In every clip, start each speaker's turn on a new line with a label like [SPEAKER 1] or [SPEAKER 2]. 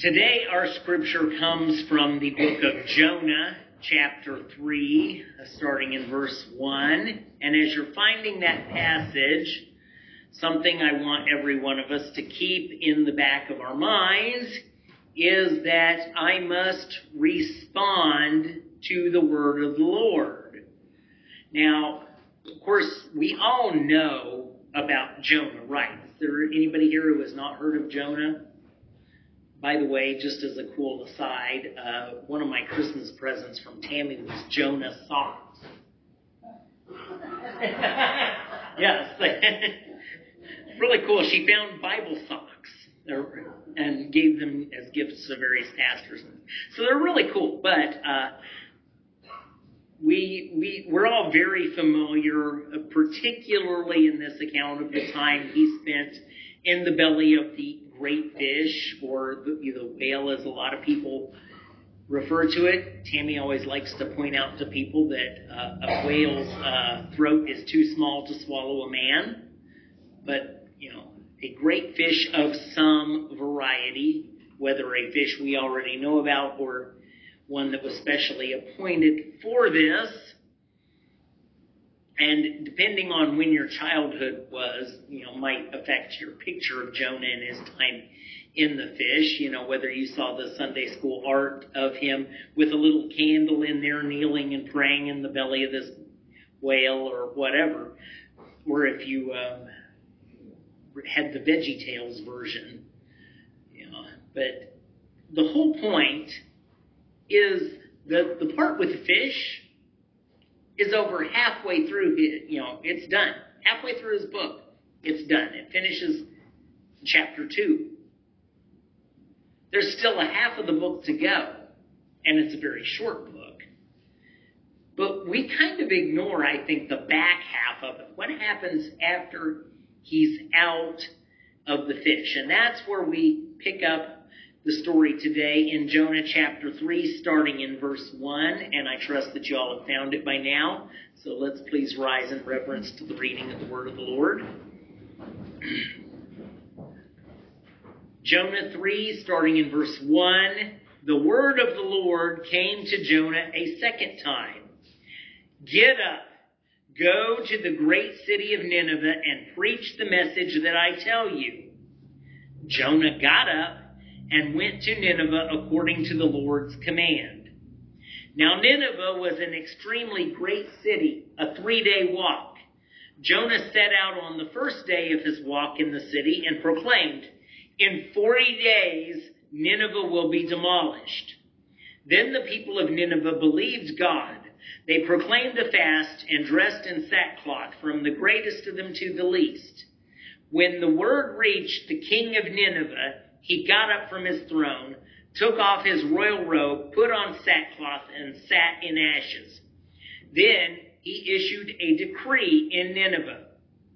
[SPEAKER 1] Today our scripture comes from the book of Jonah, chapter 3, starting in verse 1. And as you're finding that passage, something I want every one of us to keep in the back of our minds is that I must respond to the word of the Lord. Now, of course, we all know about Jonah, right? Is there anybody here who has not heard of Jonah? By the way, just as a cool aside, one of my Christmas presents from Tammy was Jonah socks. Yes. Really cool. She found Bible socks and gave them as gifts to various pastors. So they're really cool. But we're all very familiar, particularly in this account, of the time he spent in the belly of the great fish, or the whale, as a lot of people refer to it. Tammy always likes to point out to people that a whale's throat is too small to swallow a man. But, a great fish of some variety, whether a fish we already know about or one that was specially appointed for this. And depending on when your childhood was, might affect your picture of Jonah and his time in the fish. Whether you saw the Sunday school art of him with a little candle in there kneeling and praying in the belly of this whale or whatever. Or if you had the VeggieTales version. But the whole point is the part with the fish is over halfway through it's done. Halfway through his book, it's done. It finishes chapter 2. There's still a half of the book to go, and it's a very short book. But we kind of ignore, I think, the back half of it. What happens after he's out of the fish? And that's where we pick up the story today in Jonah chapter 3, starting in verse 1, and I trust that you all have found it by now. So let's please rise in reverence to the reading of the word of the Lord. Jonah 3, starting in verse 1, the word of the Lord came to Jonah a second time. Get up, go to the great city of Nineveh and preach the message that I tell you. Jonah got up and went to Nineveh according to the Lord's command. Now Nineveh was an extremely great city, a 3-day walk. Jonah set out on the first day of his walk in the city and proclaimed, in 40 days Nineveh will be demolished. Then the people of Nineveh believed God. They proclaimed a fast and dressed in sackcloth, from the greatest of them to the least. When the word reached the king of Nineveh, he got up from his throne, took off his royal robe, put on sackcloth, and sat in ashes. Then he issued a decree in Nineveh.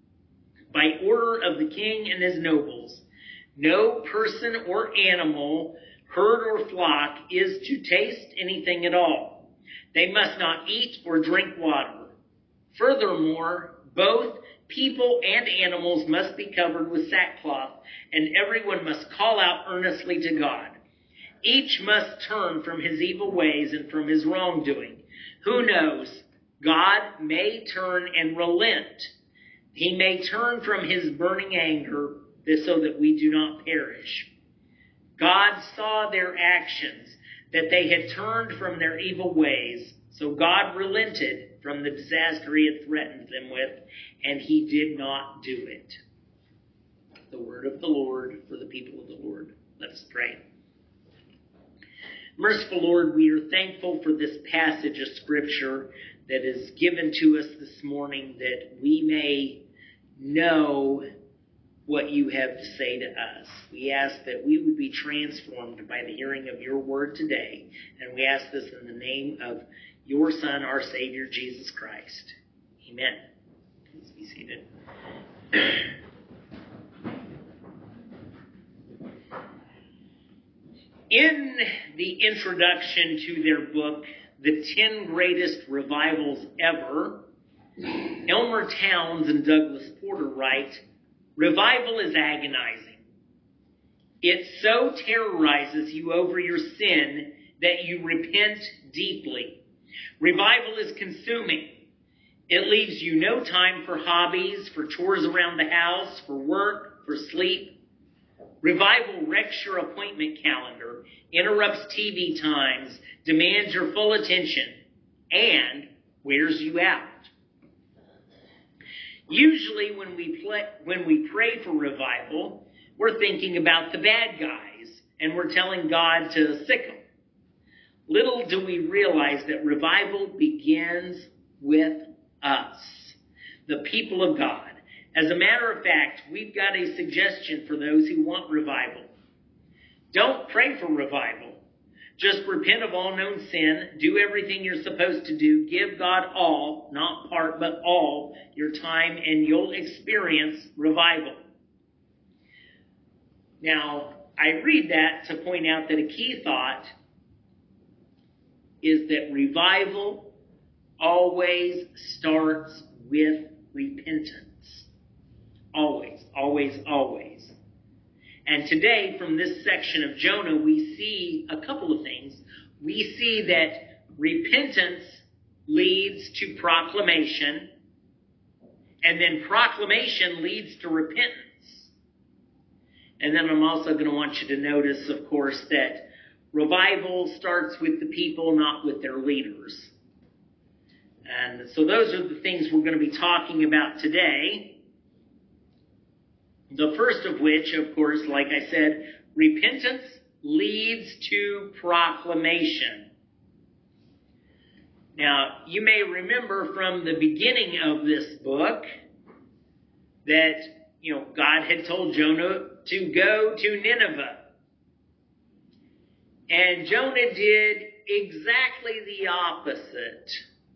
[SPEAKER 1] By order of the king and his nobles, no person or animal, herd or flock, is to taste anything at all. They must not eat or drink water. Furthermore, both people and animals must be covered with sackcloth, and everyone must call out earnestly to God. Each must turn from his evil ways and from his wrongdoing. Who knows? God may turn and relent. He may turn from his burning anger so that we do not perish. God saw their actions, that they had turned from their evil ways. So God relented from the disaster he had threatened them with, and he did not do it. The word of the Lord for the people of the Lord. Let us pray. Merciful Lord, we are thankful for this passage of Scripture that is given to us this morning, that we may know what you have to say to us. We ask that we would be transformed by the hearing of your word today, and we ask this in the name of your Son, our Savior, Jesus Christ. Amen. Please be seated. In the introduction to their book, The 10 Greatest Revivals Ever, Elmer Towns and Douglas Porter write, revival is agonizing. It so terrorizes you over your sin that you repent deeply. Revival is consuming. It leaves you no time for hobbies, for chores around the house, for work, for sleep. Revival wrecks your appointment calendar, interrupts TV times, demands your full attention, and wears you out. Usually when we pray for revival, we're thinking about the bad guys, and we're telling God to sic them. Little do we realize that revival begins with us, the people of God. As a matter of fact, we've got a suggestion for those who want revival. Don't pray for revival. Just repent of all known sin, do everything you're supposed to do, give God all, not part, but all your time, and you'll experience revival. Now, I read that to point out that a key thought is that revival always starts with repentance. Always, always, always. And today, from this section of Jonah, we see a couple of things. We see that repentance leads to proclamation, and then proclamation leads to repentance. And then I'm also going to want you to notice, of course, that revival starts with the people, not with their leaders. And so those are the things we're going to be talking about today. The first of which, of course, like I said, repentance leads to proclamation. Now, you may remember from the beginning of this book that, God had told Jonah to go to Nineveh. And Jonah did exactly the opposite.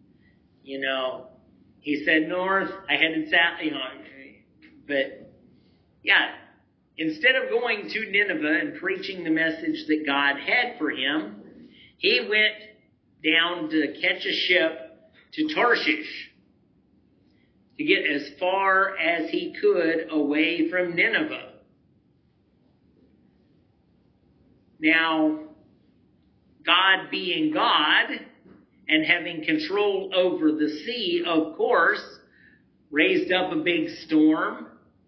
[SPEAKER 1] He said north, I headed south, but yeah, instead of going to Nineveh and preaching the message that God had for him, he went down to catch a ship to Tarshish to get as far as he could away from Nineveh. Now, God being God and having control over the sea, of course, raised up a big storm,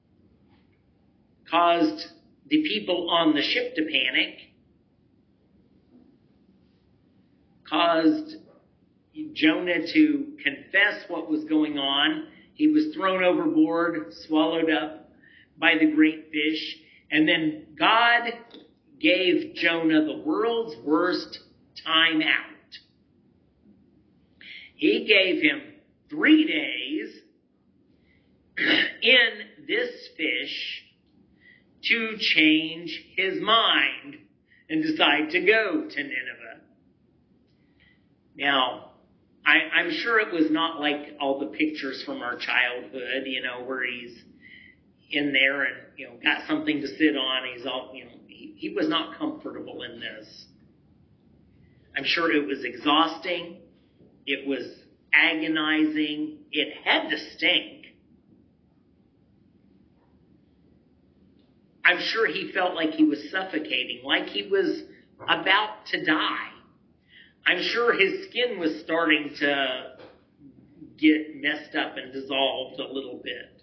[SPEAKER 1] caused the people on the ship to panic, caused Jonah to confess what was going on. He was thrown overboard, swallowed up by the great fish, and then God gave Jonah the world's worst time out. He gave him 3 days in this fish to change his mind and decide to go to Nineveh. Now, I'm sure it was not like all the pictures from our childhood, where he's in there and, got something to sit on. He's all, he was not comfortable in this. I'm sure it was exhausting. It was agonizing. It had to stink. I'm sure he felt like he was suffocating, like he was about to die. I'm sure his skin was starting to get messed up and dissolved a little bit.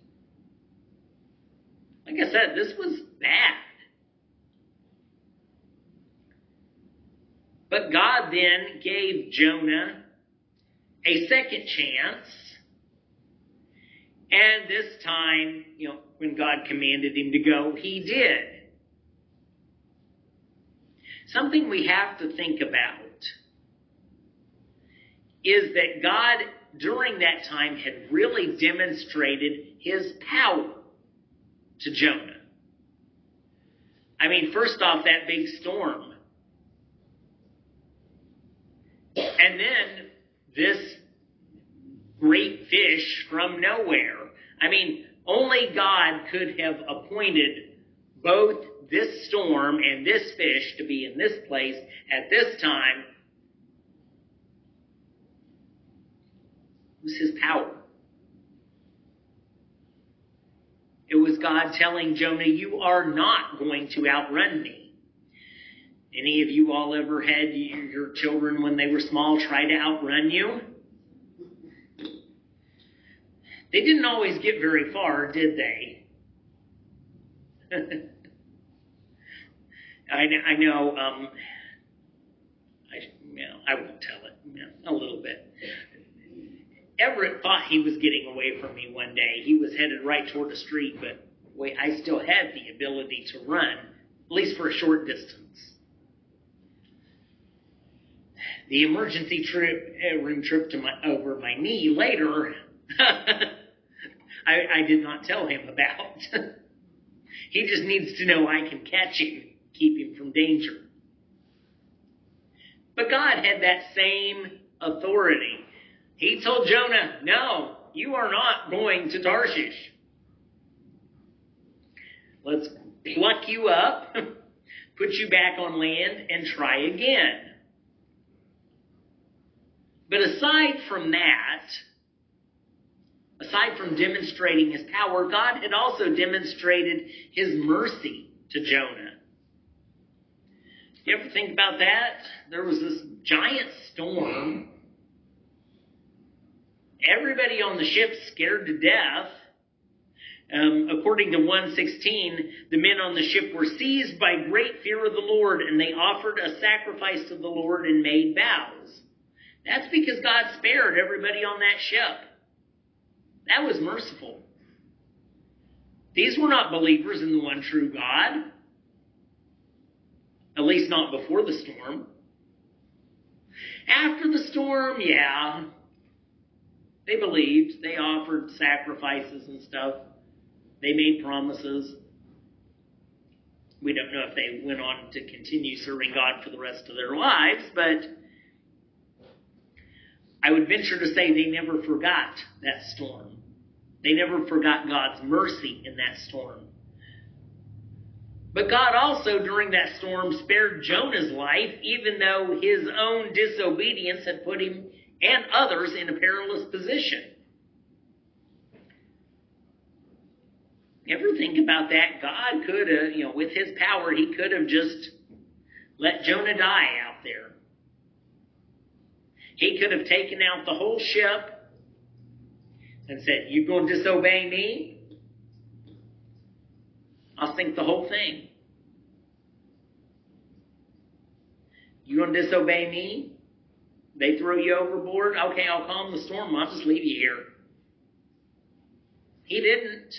[SPEAKER 1] Like I said, this was bad. But God then gave Jonah a second chance. And this time, when God commanded him to go, he did. Something we have to think about is that God, during that time, had really demonstrated his power to Jonah. I mean, first off, that big storm. And then this great fish from nowhere. I mean, only God could have appointed both this storm and this fish to be in this place at this time. It was his power. It was God telling Jonah, you are not going to outrun me. Any of you all ever had your children when they were small try to outrun you? They didn't always get very far, did they? I know, I won't tell it, a little bit. Everett thought he was getting away from me one day. He was headed right toward the street, but I still had the ability to run, at least for a short distance. The emergency room trip to over my knee later, I did not tell him about. He just needs to know I can catch him, keep him from danger. But God had that same authority. He told Jonah, no, you are not going to Tarshish. Let's pluck you up, put you back on land, and try again. But aside from that, aside from demonstrating his power, God had also demonstrated his mercy to Jonah. You ever think about that? There was this giant storm. Everybody on the ship scared to death. According to 1:16, the men on the ship were seized by great fear of the Lord, and they offered a sacrifice to the Lord and made vows. That's because God spared everybody on that ship. That was merciful. These were not believers in the one true God. At least not before the storm. After the storm, yeah, they believed. They offered sacrifices and stuff. They made promises. We don't know if they went on to continue serving God for the rest of their lives, but I would venture to say they never forgot that storm. They never forgot God's mercy in that storm. But God also, during that storm, spared Jonah's life, even though his own disobedience had put him and others in a perilous position. You ever think about that? God could have, with his power, he could have just let Jonah die out there. He could have taken out the whole ship and said, you going to disobey me? I'll sink the whole thing. You going to disobey me? They throw you overboard? Okay, I'll calm the storm. I'll just leave you here. He didn't.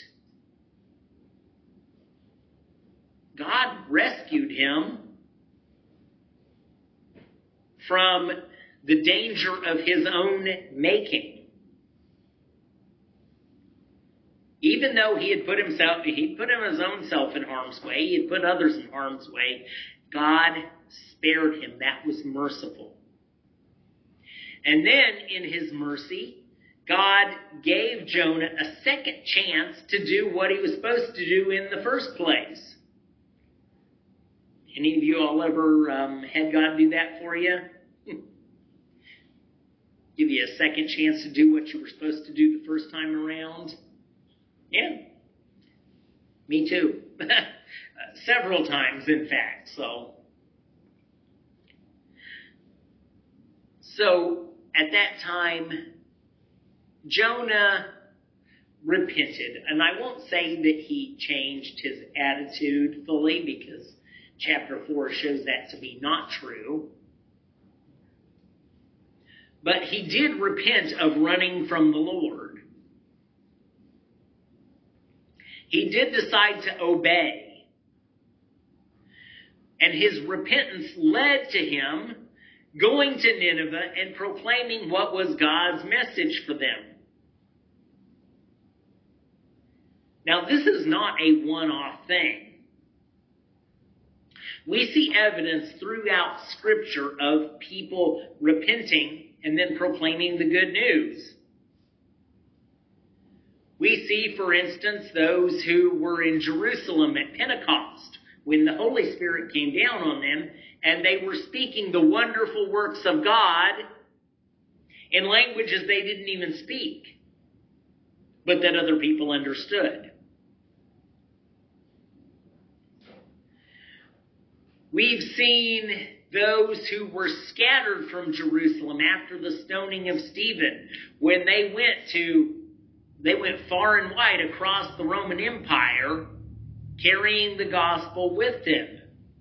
[SPEAKER 1] God rescued him from the danger of his own making. Even though he had put his own self in harm's way, he had put others in harm's way, God spared him. That was merciful. And then, in his mercy, God gave Jonah a second chance to do what he was supposed to do in the first place. Any of you all ever had God do that for you? Give you a second chance to do what you were supposed to do the first time around? Yeah. Me too. Several times, in fact. So, at that time, Jonah repented. And I won't say that he changed his attitude fully, because chapter 4 shows that to be not true. But he did repent of running from the Lord. He did decide to obey. And his repentance led to him going to Nineveh and proclaiming what was God's message for them. Now, this is not a one-off thing. We see evidence throughout Scripture of people repenting and then proclaiming the good news. We see, for instance, those who were in Jerusalem at Pentecost when the Holy Spirit came down on them, and they were speaking the wonderful works of God in languages they didn't even speak, but that other people understood. We've seen those who were scattered from Jerusalem after the stoning of Stephen, when they went far and wide across the Roman Empire, carrying the gospel with them.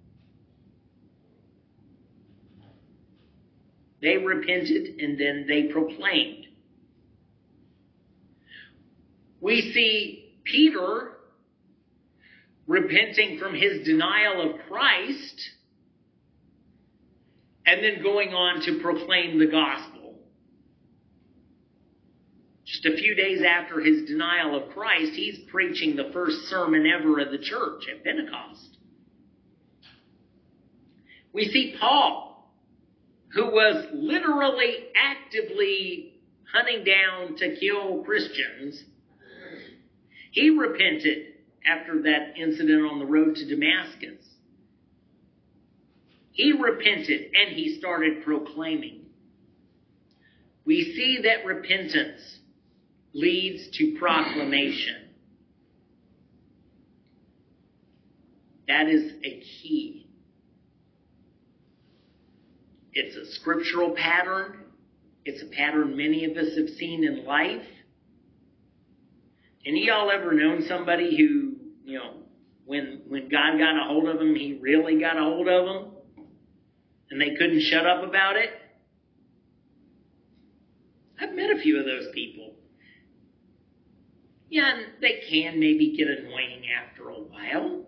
[SPEAKER 1] They repented and then they proclaimed. We see Peter repenting from his denial of Christ and then going on to proclaim the gospel. Just a few days after his denial of Christ, he's preaching the first sermon ever of the church at Pentecost. We see Paul, who was literally actively hunting down to kill Christians. He repented after that incident on the road to Damascus. He repented and he started proclaiming. We see that repentance leads to proclamation. That is a key. It's a scriptural pattern. It's a pattern many of us have seen in life. And y'all ever known somebody who, when God got a hold of them, he really got a hold of them? And they couldn't shut up about it? I've met a few of those people. Yeah, and they can maybe get annoying after a while.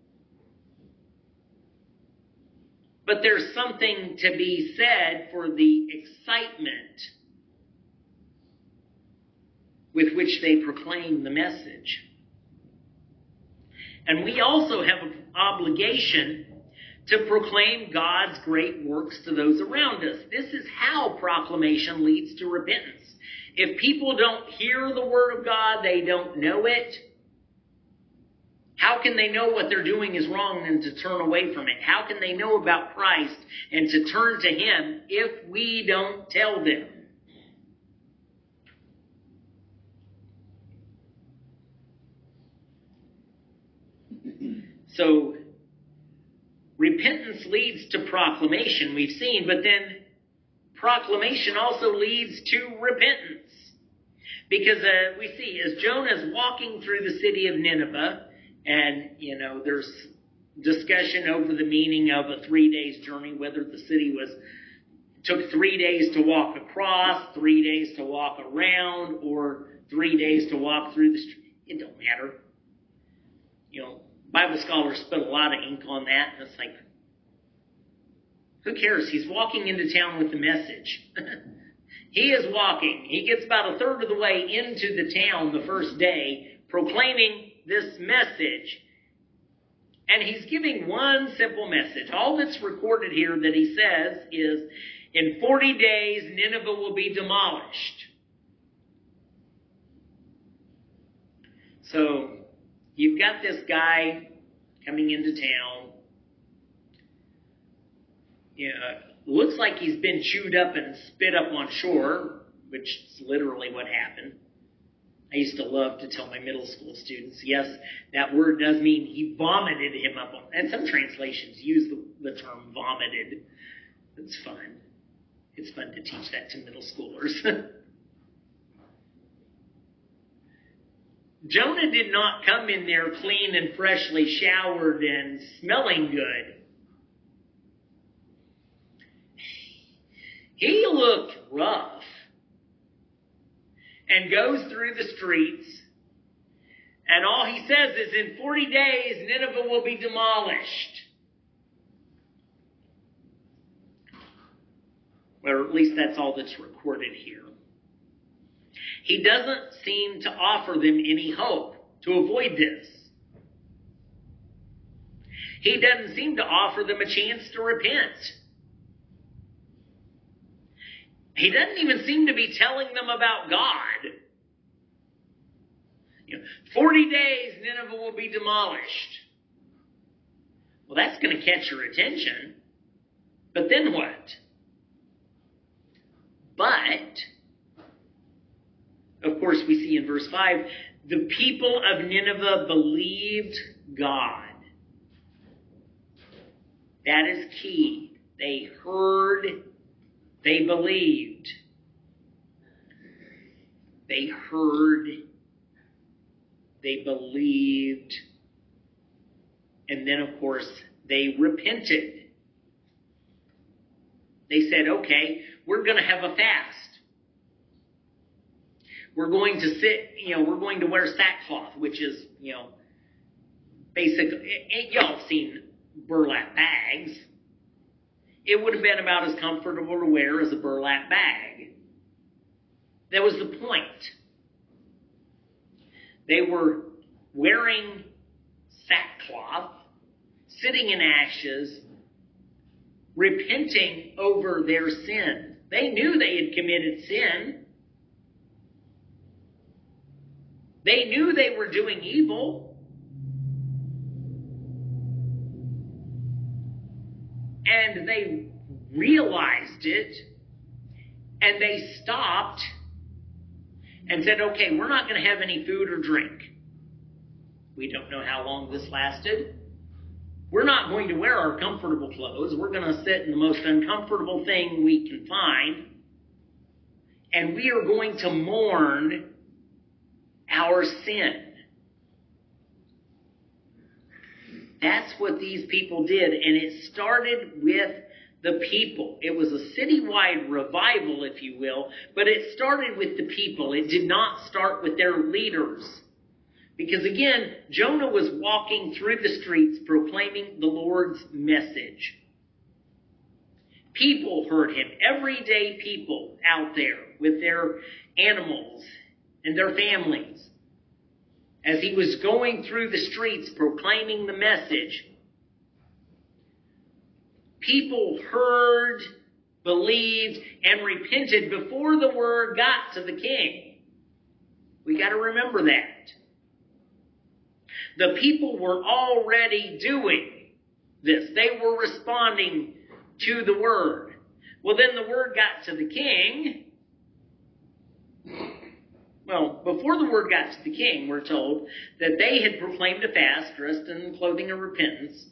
[SPEAKER 1] But there's something to be said for the excitement with which they proclaim the message. And we also have an obligation to proclaim God's great works to those around us. This is how proclamation leads to repentance. If people don't hear the Word of God, they don't know it, how can they know what they're doing is wrong and to turn away from it? How can they know about Christ and to turn to Him if we don't tell them? So, repentance leads to proclamation, we've seen, but then proclamation also leads to repentance. Because we see, as Jonah's walking through the city of Nineveh, and, there's discussion over the meaning of a 3 days journey, whether the city took 3 days to walk across, 3 days to walk around, or 3 days to walk through the street. It don't matter. Bible scholars spent a lot of ink on that, and it's like, who cares? He's walking into town with the message. He is walking. He gets about a third of the way into the town the first day, proclaiming this message. And he's giving one simple message. All that's recorded here that he says is, in 40 days, Nineveh will be demolished. So, you've got this guy coming into town. Looks like he's been chewed up and spit up on shore, which is literally what happened. I used to love to tell my middle school students, yes, that word does mean he vomited him up on, and some translations use the term vomited. It's fun. It's fun to teach that to middle schoolers. Jonah did not come in there clean and freshly showered and smelling good. He looked rough and goes through the streets, and all he says is, in 40 days, Nineveh will be demolished. Or at least that's all that's recorded here. He doesn't seem to offer them any hope to avoid this. He doesn't seem to offer them a chance to repent. He doesn't even seem to be telling them about God. 40 days, Nineveh will be demolished. Well, that's going to catch your attention. But then what? But, of course, we see in verse 5, the people of Nineveh believed God. That is key. They heard, they believed. They heard, they believed, and then, of course, they repented. They said, okay, we're going to have a fast. We're going to we're going to wear sackcloth, which is, basically, y'all have seen burlap bags. It would have been about as comfortable to wear as a burlap bag. That was the point. They were wearing sackcloth, sitting in ashes, repenting over their sin. They knew they had committed sin. They knew they were doing evil. And they realized it. And they stopped and said, okay, we're not going to have any food or drink. We don't know how long this lasted. We're not going to wear our comfortable clothes. We're going to sit in the most uncomfortable thing we can find. And we are going to mourn our sin. That's what these people did. And it started with the people. It was a citywide revival, if you will, but it started with the people. It did not start with their leaders. Because again, Jonah was walking through the streets proclaiming the Lord's message. People heard him, everyday people out there with their animals and their families. As he was going through the streets proclaiming the message, people heard, believed, and repented before the word got to the king. We got to remember that. The people were already doing this. They were responding to the word. Well, then the word got to the king. Well, before the word got to the king, we're told that they had proclaimed a fast, dressed in clothing of repentance.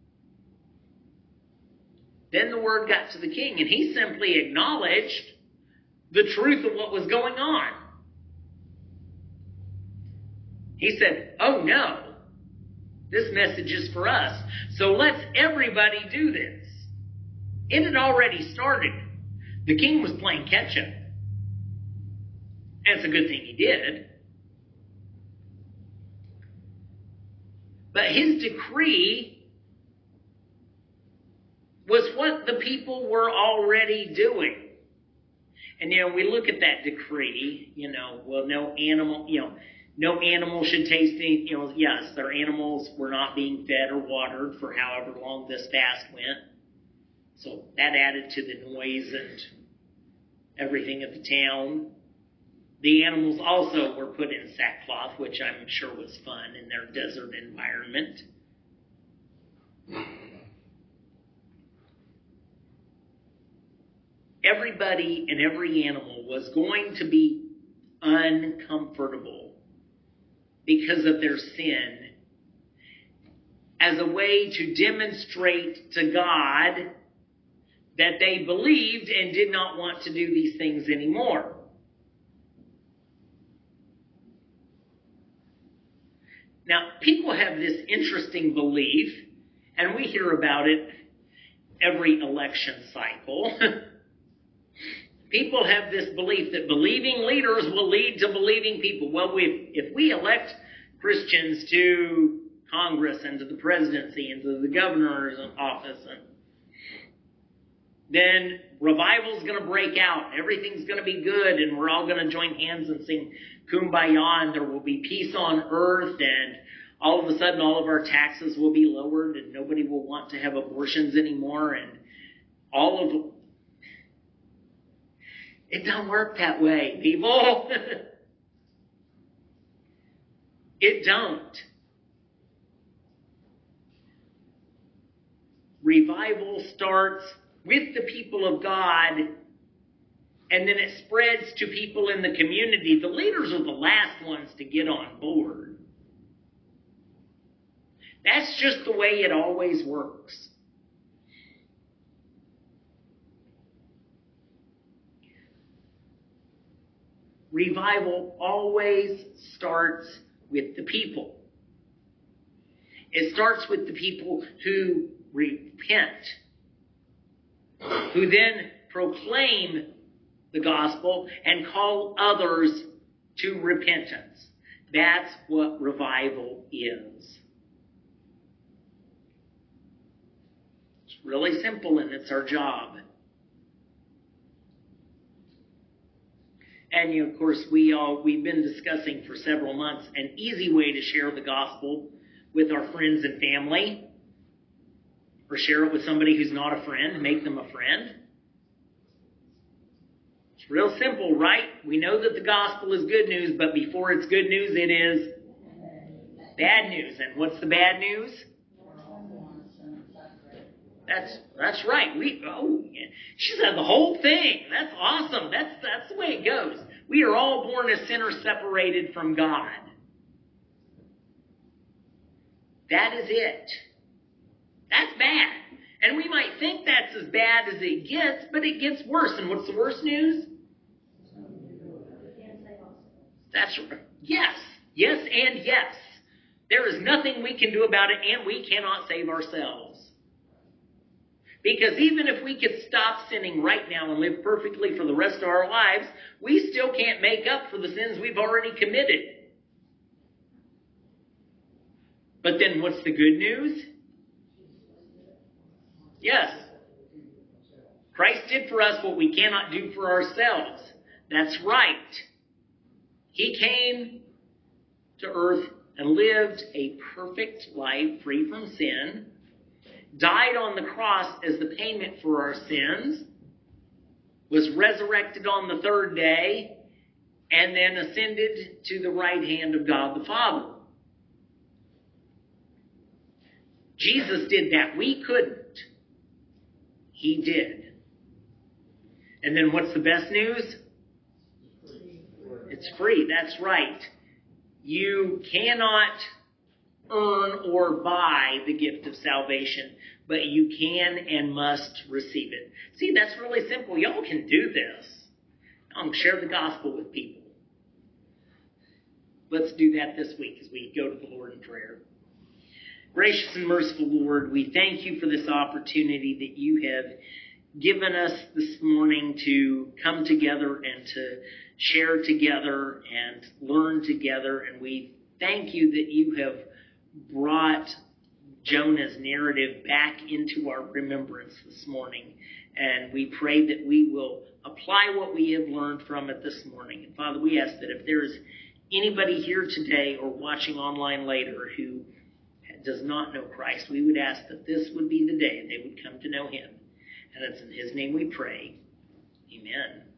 [SPEAKER 1] Then the word got to the king, and he simply acknowledged the truth of what was going on. He said, oh no, this message is for us, so let's everybody do this. It had already started. The king was playing catch up. And it's a good thing he did. But his decree was what the people were already doing. And, we look at that decree, well, no animal should taste any, yes, their animals were not being fed or watered for however long this fast went. So that added to the noise and everything of the town. The animals also were put in sackcloth, which I'm sure was fun in their desert environment. Everybody and every animal was going to be uncomfortable because of their sin, as a way to demonstrate to God that they believed and did not want to do these things anymore. Now, people have this interesting belief, and we hear about it every election cycle. People have this belief that believing leaders will lead to believing people. Well, if we elect Christians to Congress and to the presidency and to the governor's office, then revival's going to break out. Everything's going to be good, and we're all going to join hands and sing Kumbaya, and there will be peace on earth, and all of a sudden all of our taxes will be lowered, and nobody will want to have abortions anymore, and all of it don't work that way, people. It don't. Revival starts with the people of God, and then it spreads to people in the community. The leaders are the last ones to get on board. That's just the way it always works. revival always starts with the people. It starts with the people who repent, who then proclaim the gospel and call others to repentance. That's what revival is. It's really simple, and it's our job. And of course, we've been discussing for several months an easy way to share the gospel with our friends and family, or share it with somebody who's not a friend, make them a friend. It's real simple, right? We know that the gospel is good news, but before it's good news, it is bad news. And what's the bad news? That's right. She said the whole thing. That's awesome. That's the way it goes. We are all born as sinners separated from God. That is it. That's bad. And we might think that's as bad as it gets, but it gets worse. And what's the worst news? That's right. Yes. Yes and yes. There is nothing we can do about it, and we cannot save ourselves. Because even if we could stop sinning right now and live perfectly for the rest of our lives, we still can't make up for the sins we've already committed. But then what's the good news? Yes. Christ did for us what we cannot do for ourselves. That's right. He came to earth and lived a perfect life free from sin, died on the cross as the payment for our sins, was resurrected on the third day, and then ascended to the right hand of God the Father. Jesus did that. We couldn't. He did. And then what's the best news? It's free. That's right. You cannot earn or buy the gift of salvation, but you can and must receive it. See, that's really simple. Y'all can do this. Share the gospel with people. Let's do that this week as we go to the Lord in prayer. Gracious and merciful Lord, we thank you for this opportunity that you have given us this morning to come together and to share together and learn together. And we thank you that you have brought Jonah's narrative back into our remembrance this morning. And we pray that we will apply what we have learned from it this morning. And Father, we ask that if there is anybody here today or watching online later who does not know Christ, we would ask that this would be the day they would come to know him. And it's in his name we pray. Amen.